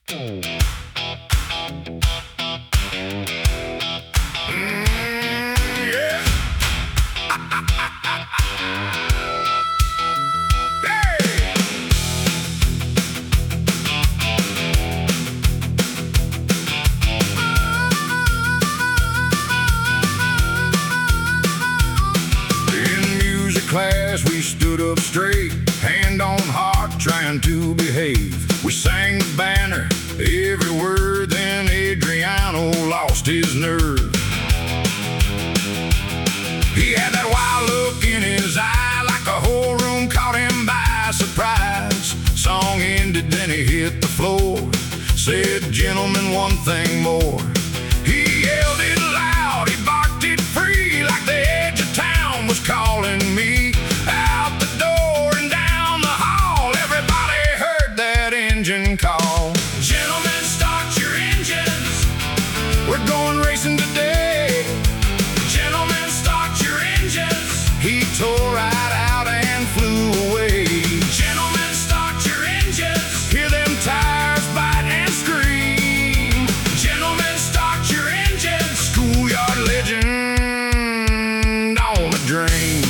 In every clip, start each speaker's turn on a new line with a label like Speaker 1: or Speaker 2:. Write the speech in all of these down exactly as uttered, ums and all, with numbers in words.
Speaker 1: Class, we stood up straight, hand on heart, trying to behave. We sang the banner, every word, then Adriano lost his nerve. He had that wild look in his eye, like the whole room caught him by surprise. Song ended, then he hit the floor, said, "Gentlemen, one thing more." He yelled it loud, he barked it free, like the edge of town was calling me. Out the door and down the hall, everybody heard that engine call. "Gentlemen, start your engines, we're going racing today. Gentlemen, start your engines." He tore right out and flew away. "Gentlemen, start your engines, hear them tires bite and scream. Gentlemen, start your engines, schoolyard legend on the drain."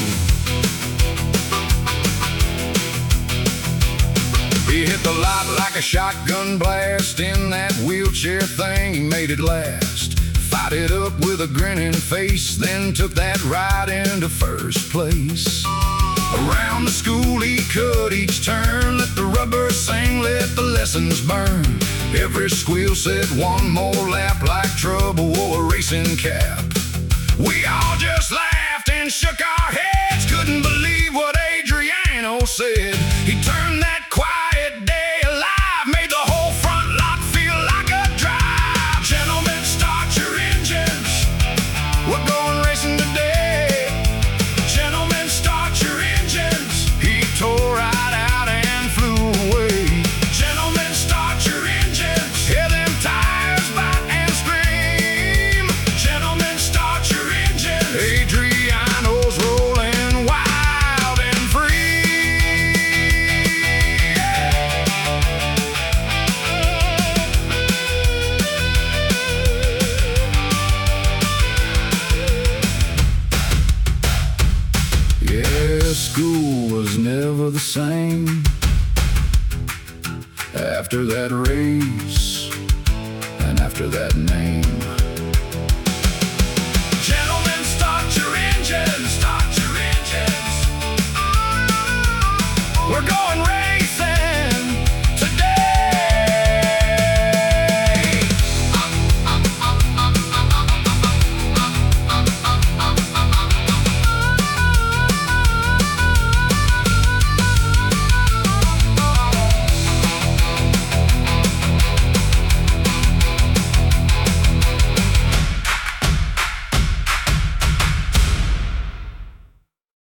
Speaker 1: He hit the lot like a shotgun blast. In that wheelchair thing, he made it last. Fight it up with a grinning face, then took that ride into first place. Around the school he cut each turn, let the rubber sing, let the lessons burn. Every squeal said one more lap, like trouble wore a racing cap. We all just laughed and shook our heads, couldn't believe what Adriano said. He turned that quiet day alive, made the whole front lot feel like a drive. "Gentlemen, start your engines, we're going racing today. Gentlemen, start your engines." He tore right out and flew away. "Gentlemen, start your engines, hear them tires bite and scream. Gentlemen, start your engines, Adriano's rolling wild and free." Yeah, school was never the same after that race and after that name.